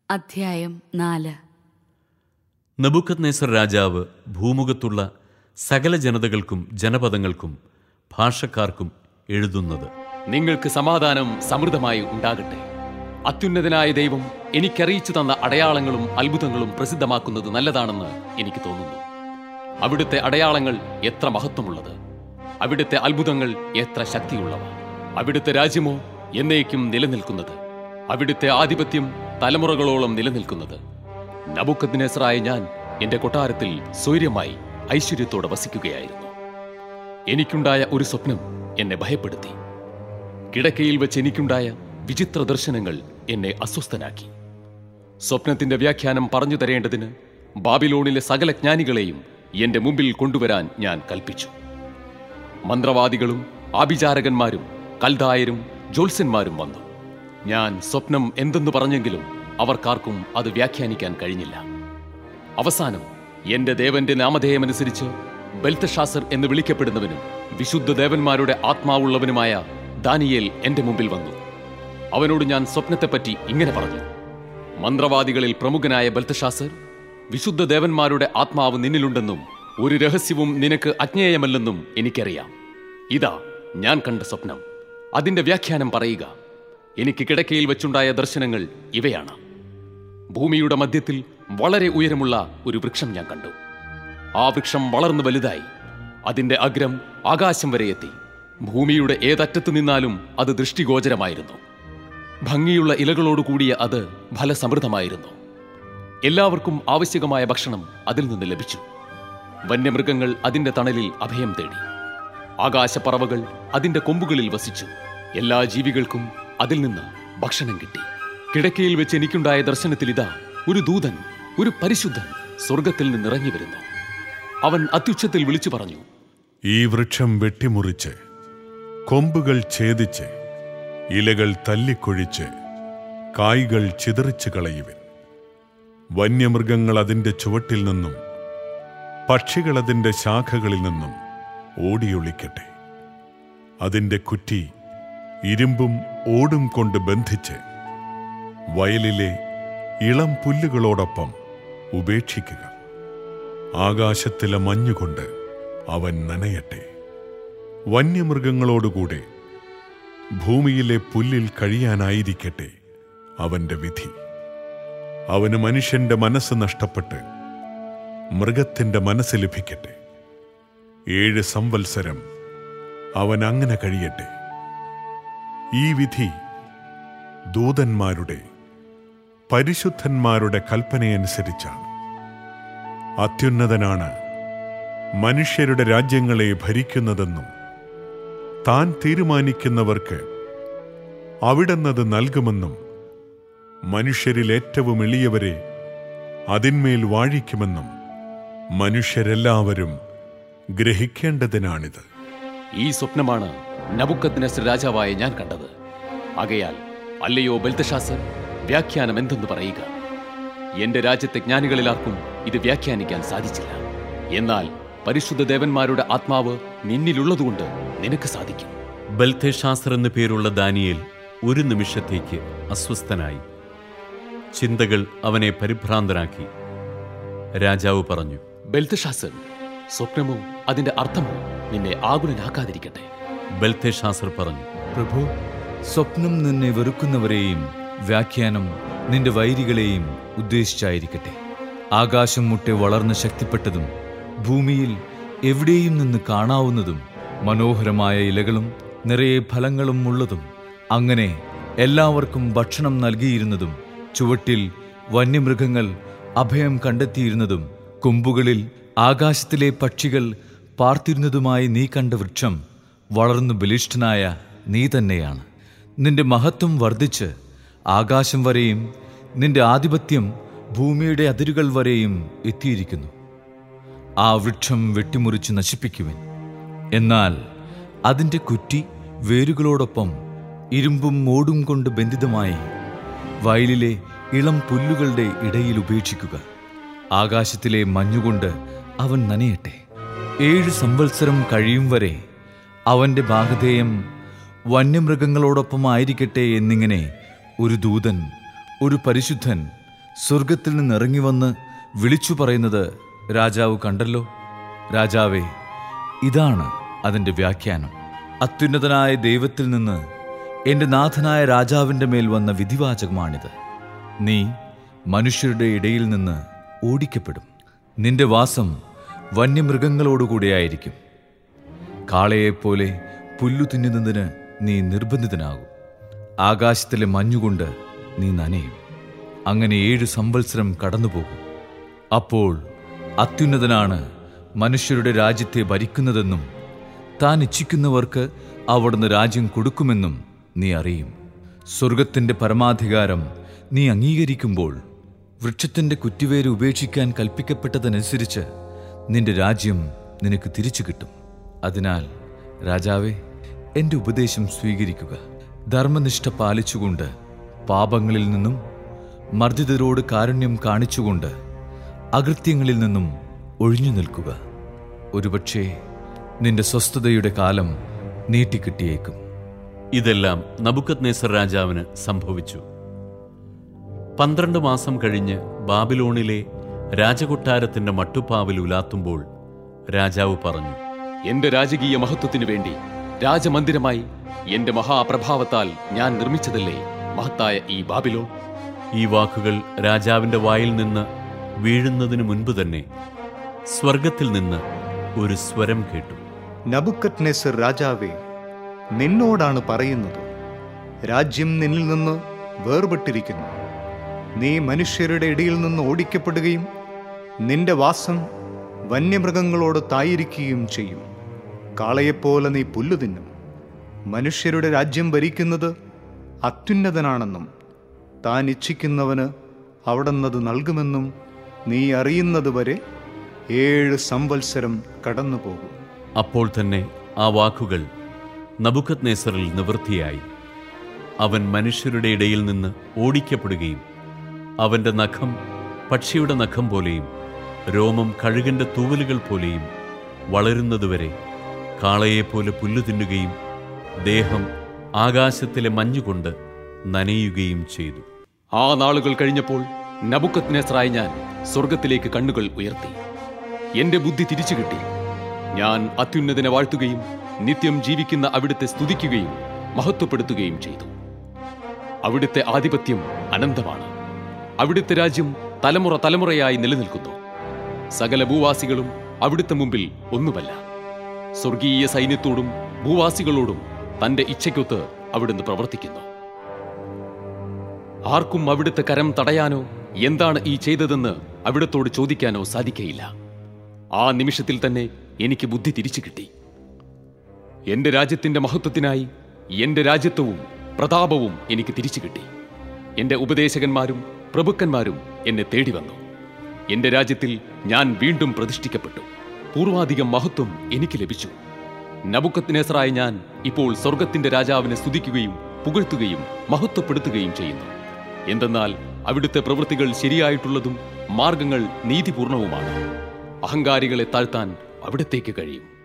അധ്യായം 4. നെബൂഖദ്നേസർ രാജാവ് ഭൂമുഖത്തുള്ള സകല ജനതകൾക്കും ജനപദങ്ങൾക്കും ഭാഷക്കാർക്കും എഴുതുന്നത്: നിങ്ങൾക്ക് സമാധാനം സമൃദ്ധമായി ഉണ്ടാകട്ടെ. അത്യുന്നതനായ ദൈവം എനിക്കറിയിച്ചു തന്ന അടയാളങ്ങളും അത്ഭുതങ്ങളും പ്രസിദ്ധമാക്കുന്നത് നല്ലതാണെന്ന് എനിക്ക് തോന്നുന്നു. അവിടുത്തെ അടയാളങ്ങൾ എത്ര മഹത്വമുള്ളത്, അവിടുത്തെ അത്ഭുതങ്ങൾ എത്ര ശക്തിയുള്ളവ. അവിടുത്തെ രാജ്യമോ എന്നേക്കും നിലനിൽക്കുന്നത്, അവിടുത്തെ ആധിപത്യം തലമുറകളോളം നിലനിൽക്കുന്നത്. നെബൂഖദ്നേസറായ ഞാൻ എന്റെ കൊട്ടാരത്തിൽ സ്വൈര്യമായി ഐശ്വര്യത്തോടെ വസിക്കുകയായിരുന്നു. എനിക്കുണ്ടായ ഒരു സ്വപ്നം എന്നെ ഭയപ്പെടുത്തി. കിടക്കയിൽ വെച്ച് എനിക്കുണ്ടായ വിചിത്ര ദർശനങ്ങൾ എന്നെ അസ്വസ്ഥനാക്കി. സ്വപ്നത്തിന്റെ വ്യാഖ്യാനം പറഞ്ഞു തരേണ്ടതിന് ബാബിലോണിലെ സകല ജ്ഞാനികളെയും എന്റെ മുമ്പിൽ കൊണ്ടുവരാൻ ഞാൻ കൽപ്പിച്ചു. മന്ത്രവാദികളും ആഭിചാരകന്മാരും കൽദായരും ജ്യോത്സ്യന്മാരും വന്നു. ഞാൻ സ്വപ്നം എന്തെന്ന് പറഞ്ഞെങ്കിലും അവർക്കാർക്കും അത് വ്യാഖ്യാനിക്കാൻ കഴിഞ്ഞില്ല. അവസാനം എന്റെ ദേവന്റെ നാമധേയമനുസരിച്ച് ബെൽത്തഷാസർ എന്ന് വിളിക്കപ്പെടുന്നവനും വിശുദ്ധ ദേവന്മാരുടെ ആത്മാവുള്ളവനുമായ ദാനിയേൽ എന്റെ മുമ്പിൽ വന്നു. അവനോട് ഞാൻ സ്വപ്നത്തെപ്പറ്റി ഇങ്ങനെ പറഞ്ഞു: മന്ത്രവാദികളിൽ പ്രമുഖനായ ബെൽത്തഷാസർ, വിശുദ്ധ ദേവന്മാരുടെ ആത്മാവ് നിന്നിലുണ്ടെന്നും ഒരു രഹസ്യവും നിനക്ക് അജ്ഞേയമല്ലെന്നും എനിക്കറിയാം. ഇതാ ഞാൻ കണ്ട സ്വപ്നം, അതിന്റെ വ്യാഖ്യാനം പറയുക. എനിക്ക് കിടക്കയിൽ വെച്ചുണ്ടായ ദർശനങ്ങൾ ഇവയാണ്. ഭൂമിയുടെ മധ്യത്തിൽ വളരെ ഉയരമുള്ള ഒരു വൃക്ഷം ഞാൻ കണ്ടു. ആ വൃക്ഷം വളർന്നു വലുതായി. അതിന്റെ അഗ്രം ആകാശം വരെ എത്തി. ഭൂമിയുടെ ഏതറ്റത്ത് നിന്നാലും അത് ദൃഷ്ടിഗോചരമായിരുന്നു. ഭംഗിയുള്ള ഇലകളോടുകൂടിയ അത് ഫലസമൃദ്ധമായിരുന്നു. എല്ലാവർക്കും ആവശ്യകമായ ഭക്ഷണം അതിൽ നിന്ന് ലഭിച്ചു. വന്യമൃഗങ്ങൾ അതിന്റെ തണലിൽ അഭയം തേടി. ആകാശപ്പറവകൾ അതിന്റെ കൊമ്പുകളിൽ വസിച്ചു. എല്ലാ ജീവികൾക്കും അതിൽ നിന്ന് ഭക്ഷണം കിട്ടി. കിടക്കയിൽ വെച്ച് എനിക്കുണ്ടായ ദർശനത്തിൽ ഇതാ ഒരു ദൂതൻ, ഒരു പരിശുദ്ധൻ സ്വർഗത്തിൽ നിന്നിറങ്ങി വരുന്നു. അവൻ അത്യുച്ചത്തിൽ വിളിച്ചു പറഞ്ഞു: ഈ വൃക്ഷം വെട്ടിമുറിച്ച്, കൊമ്പുകൾ ഛേദിച്ച്, ഇലകൾ തല്ലിക്കൊഴിച്ച്, കായ്കൾ ചിതറിച്ച് കളയുവിൻ. വന്യമൃഗങ്ങൾ അതിന്റെ ചുവട്ടിൽ നിന്നും പക്ഷികൾ അതിന്റെ ശാഖകളിൽ നിന്നും ഓടിയൊളിക്കട്ടെ. അതിന്റെ കുറ്റി ഇരുമ്പും ഓടും കൊണ്ട് ബന്ധിച്ച് വയലിലെ ഇളം പുല്ലുകളോടൊപ്പം ഉപേക്ഷിക്കുക. ആകാശത്തിലെ മഞ്ഞുകൊണ്ട് അവൻ നനയട്ടെ. വന്യമൃഗങ്ങളോടുകൂടെ ഭൂമിയിലെ പുല്ലിൽ കഴിയാനായിരിക്കട്ടെ അവന്റെ വിധി. അവന് മനുഷ്യന്റെ മനസ്സ് നഷ്ടപ്പെട്ട് മൃഗത്തിന്റെ മനസ്സ് ലഭിക്കട്ടെ. 7 സംവത്സരം അവൻ അങ്ങനെ കഴിയട്ടെ. ഈ വിധി ദൂതന്മാരുടെ പരിശുദ്ധന്മാരുടെ കൽപ്പനയനുസരിച്ചാണ്. അത്യുന്നതനാണ് മനുഷ്യരുടെ രാജ്യങ്ങളെ ഭരിക്കുന്നതെന്നും താൻ തീരുമാനിക്കുന്നവർക്ക് അവിടുന്നത് നൽകുമെന്നും മനുഷ്യരിൽ ഏറ്റവും എളിയവരെ അതിന്മേൽ വാഴിക്കുമെന്നും മനുഷ്യരെല്ലാവരും ഗ്രഹിക്കേണ്ടതിനാണിത്. ഈ സ്വപ്നമാണ് നെബൂഖദ്നേസർ രാജാവായ ഞാൻ കണ്ടത്. ആകയാൽ അല്ലയോ ബെൽത്തഷാസർ, വ്യാഖ്യാനം എന്തെന്ന് പറയുക. എന്റെ രാജ്യത്തെ ജ്ഞാനികളിലാർക്കും ഇത് വ്യാഖ്യാനിക്കാൻ സാധിച്ചില്ല. എന്നാൽ പരിശുദ്ധ ദേവന്മാരുടെ ആത്മാവ് നിന്നിലുള്ളതുകൊണ്ട് നിനക്ക് സാധിക്കും. ബെൽത്തേഷാസർ എന്നു പേരുള്ള ദാനിയേൽ ഒരു നിമിഷത്തേക്ക് അസ്വസ്ഥനായി. ചിന്തകൾ അവനെ പരിഭ്രാന്തനാക്കി. രാജാവ് പറഞ്ഞു: ബെൽത്തഷാസർ, സ്വപ്നമോ അതിന്റെ അർത്ഥമോ നിന്നെ ആകുലനാക്കാതിരിക്കട്ടെ. ബെൽത്തേഷാസർ പറഞ്ഞു: പ്രഭു, സ്വപ്നം നിന്നെ വെറുക്കുന്നവരെയും വ്യാഖ്യാനം നിന്റെ വൈരികളെയും ഉദ്ദേശിച്ചായിരിക്കട്ടെ. ആകാശം മുട്ടെ വളർന്ന് ശക്തിപ്പെട്ടതും ഭൂമിയിൽ എവിടെയും നിന്ന് കാണാവുന്നതും മനോഹരമായ ഇലകളും നിറയെ ഫലങ്ങളും ഉള്ളതും, അങ്ങനെ എല്ലാവർക്കും ഭക്ഷണം നൽകിയിരുന്നതും, ചുവട്ടിൽ വന്യമൃഗങ്ങൾ അഭയം കണ്ടെത്തിയിരുന്നതും, കൊമ്പുകളിൽ ആകാശത്തിലെ പക്ഷികൾ പാർത്തിരുന്നതുമായി നീ കണ്ട വൃക്ഷം വളർന്നു ബലിഷ്ഠനായ നീ തന്നെയാണ്. നിന്റെ മഹത്വം വർദ്ധിച്ച് ആകാശം വരെയും നിന്റെ ആധിപത്യം ഭൂമിയുടെ അതിരുകൾ വരെയും എത്തിയിരിക്കുന്നു. ആ വൃക്ഷം വെട്ടിമുറിച്ച് നശിപ്പിക്കുവിൻ. എന്നാൽ അതിൻ്റെ കുറ്റി വേരുകളോടൊപ്പം ഇരുമ്പും ഓടും കൊണ്ട് ബന്ധിതമായി വയലിലെ ഇളം പുല്ലുകളുടെ ഇടയിൽ ഉപേക്ഷിക്കുക. ആകാശത്തിലെ മഞ്ഞുകൊണ്ട് അവൻ നനയട്ടെ. 7 സംവത്സരം കഴിയും വരെ അവന്റെ ഭാഗധേയം വന്യമൃഗങ്ങളോടൊപ്പം ആയിരിക്കട്ടെ എന്നിങ്ങനെ ഒരു ദൂതൻ, ഒരു പരിശുദ്ധൻ സ്വർഗത്തിൽ നിന്നിറങ്ങി വന്ന് വിളിച്ചു പറയുന്നത് രാജാവ് കണ്ടല്ലോ. രാജാവേ, ഇതാണ് അതിൻ്റെ വ്യാഖ്യാനം. അത്യുന്നതനായ ദൈവത്തിൽ നിന്ന് എൻ്റെ നാഥനായ രാജാവിൻ്റെ മേൽ വന്ന വിധിവാചകമാണിത്. നീ മനുഷ്യരുടെ ഇടയിൽ നിന്ന് ഓടിക്കപ്പെടും. നിന്റെ വാസം വന്യമൃഗങ്ങളോടുകൂടിയായിരിക്കും. കാളയെപ്പോലെ പുല്ലു തിന്നുന്നതിന് നീ നിർബന്ധിതനാകും. ആകാശത്തിലെ മഞ്ഞുകൊണ്ട് നീ നനയും. അങ്ങനെ 7 സംവത്സരം കടന്നുപോകും. അപ്പോൾ അത്യുന്നതനാണ് മനുഷ്യരുടെ രാജ്യത്തെ ഭരിക്കുന്നതെന്നും താൻ ഇച്ഛിക്കുന്നവർക്ക് അവിടുന്ന് രാജ്യം കൊടുക്കുമെന്നും നീ അറിയും. സ്വർഗത്തിൻ്റെ പരമാധികാരം നീ അംഗീകരിക്കുമ്പോൾ വൃക്ഷത്തിൻ്റെ കുറ്റിവേര് ഉപേക്ഷിക്കാൻ കൽപ്പിക്കപ്പെട്ടതനുസരിച്ച് നിന്റെ രാജ്യം നിനക്ക് തിരിച്ചു കിട്ടും. അതിനാൽ രാജാവേ, എൻ്റെ ഉപദേശം സ്വീകരിക്കുക. ധർമ്മനിഷ്ഠ പാലിച്ചുകൊണ്ട്, പാപങ്ങളിൽ നിന്നും മർദ്ദിതരോട് കാരുണ്യം കാണിച്ചുകൊണ്ട്, അകൃത്യങ്ങളിൽ നിന്നും ഒഴിഞ്ഞു നിൽക്കുക. ഒരുപക്ഷേ നിന്റെ സ്വസ്ഥതയുടെ കാലം നീട്ടിക്കിട്ടിയേക്കും. ഇതെല്ലാം നബുക്കദ്നേസർ രാജാവിന് സംഭവിച്ചു. 12 മാസം കഴിഞ്ഞ് ബാബിലോണിലെ രാജകൊട്ടാരത്തിന്റെ മട്ടുപ്പാവിൽ ഉലാത്തുമ്പോൾ രാജാവ് പറഞ്ഞു, എന്റെ രാജകീയ മഹത്വത്തിനു വേണ്ടി രാജമന്ദിരമായി എന്റെ മഹാപ്രഭാവത്താൽ ഞാൻ നിർമ്മിച്ചതല്ലേ മഹത്തായ ഈ ബാബിലോൺ. ഈ വാക്കുകൾ രാജാവിന്റെ വായിൽ നിന്ന് വീഴുന്നതിനു മുൻപ് തന്നെ സ്വർഗത്തിൽ നിന്ന് ഒരു സ്വരം കേട്ടു. നബുക്കദ്നേസർ രാജാവേ, നിന്നോടാണ് പറയുന്നത്. രാജ്യം നിന്നിൽ നിന്ന് വേർപെട്ടിരിക്കുന്നു. നീ മനുഷ്യരുടെ ഇടയിൽ നിന്ന് ഓടിക്കപ്പെടുകയും നിന്റെ വാസം വന്യമൃഗങ്ങളോട് തായിരിക്കുകയും ചെയ്യും. കാളയെപ്പോലെ നീ പുല്ലു തിന്നും. മനുഷ്യരുടെ രാജ്യം ഭരിക്കുന്നത് അത്യുന്നതനാണെന്നും താൻ ഇച്ഛിക്കുന്നവന് അവിടുന്നത് നൽകുമെന്നും നീ അറിയുന്നതുവരെ 7 സംവത്സരം കടന്നുപോകും. അപ്പോൾ തന്നെ ആ വാക്കുകൾ നബുക്കദ്നേസറിൽ നിവൃത്തിയായി. അവൻ മനുഷ്യരുടെ ഇടയിൽ നിന്ന് ഓടിക്കപ്പെടുകയും അവന്റെ നഖം പക്ഷിയുടെ നഖം പോലെയും രോമം കഴുകന്റെ തൂവലുകൾ പോലെയും വളരുന്നതുവരെ കാളയെപ്പോലെ പുല്ലു തിന്നുകയും ദേഹം ആകാശത്തിലെ മഞ്ഞുകൊണ്ട് നനയുകയും ചെയ്തു. ആ നാളുകൾ കഴിഞ്ഞപ്പോൾ നബുക്കദ്നേസറായ ഞാൻ സ്വർഗത്തിലേക്ക് കണ്ണുകൾ ഉയർത്തി. എന്റെ ബുദ്ധി തിരിച്ചു കിട്ടി. ഞാൻ അത്യുന്നതനെ വാഴ്ത്തുകയും നിത്യം ജീവിക്കുന്ന അവിടുത്തെ സ്തുതിക്കുകയും മഹത്വപ്പെടുത്തുകയും ചെയ്തു. അവിടുത്തെ ആധിപത്യം അനന്തമാണ്. അവിടുത്തെ രാജ്യം തലമുറ തലമുറയായി നിലനിൽക്കുന്നു. സകല ഭൂവാസികളും അവിടുത്തെ മുമ്പിൽ ഒന്നുമല്ല. സ്വർഗീയ സൈന്യത്തോടും ഭൂവാസികളോടും തന്റെ ഇച്ഛയ്ക്കൊത്ത് അവിടുന്ന് പ്രവർത്തിക്കുന്നു. ആർക്കും അവിടുത്തെ കരം തടയാനോ എന്താണ് ഈ ചെയ്തതെന്ന് അവിടുത്തോട് ചോദിക്കാനോ സാധിക്കയില്ല. ആ നിമിഷത്തിൽ തന്നെ എനിക്ക് ബുദ്ധി തിരിച്ചു കിട്ടി. എന്റെ രാജ്യത്തിന്റെ മഹത്വത്തിനായി എന്റെ രാജ്യത്വവും പ്രതാപവും എനിക്ക് തിരിച്ചു കിട്ടി. എന്റെ ഉപദേശകന്മാരും പ്രഭുക്കന്മാരും എന്നെ തേടി വന്നു. എന്റെ രാജ്യത്തിൽ ഞാൻ വീണ്ടും പ്രതിഷ്ഠിക്കപ്പെട്ടു. പൂർവാധികം മഹത്വം എനിക്ക് ലഭിച്ചു. നബുക്കദ്നേസറായ ഞാൻ ഇപ്പോൾ സ്വർഗത്തിന്റെ രാജാവിനെ സ്തുതിക്കുകയും പുകഴ്ത്തുകയും മഹത്വപ്പെടുത്തുകയും ചെയ്യുന്നു. എന്തെന്നാൽ അവിടുത്തെ പ്രവൃത്തികൾ ശരിയായിട്ടുള്ളതും മാർഗങ്ങൾ നീതിപൂർണവുമാണ്. അഹങ്കാരികളെ താഴ്ത്താൻ അവിടത്തേക്ക് കഴിയും.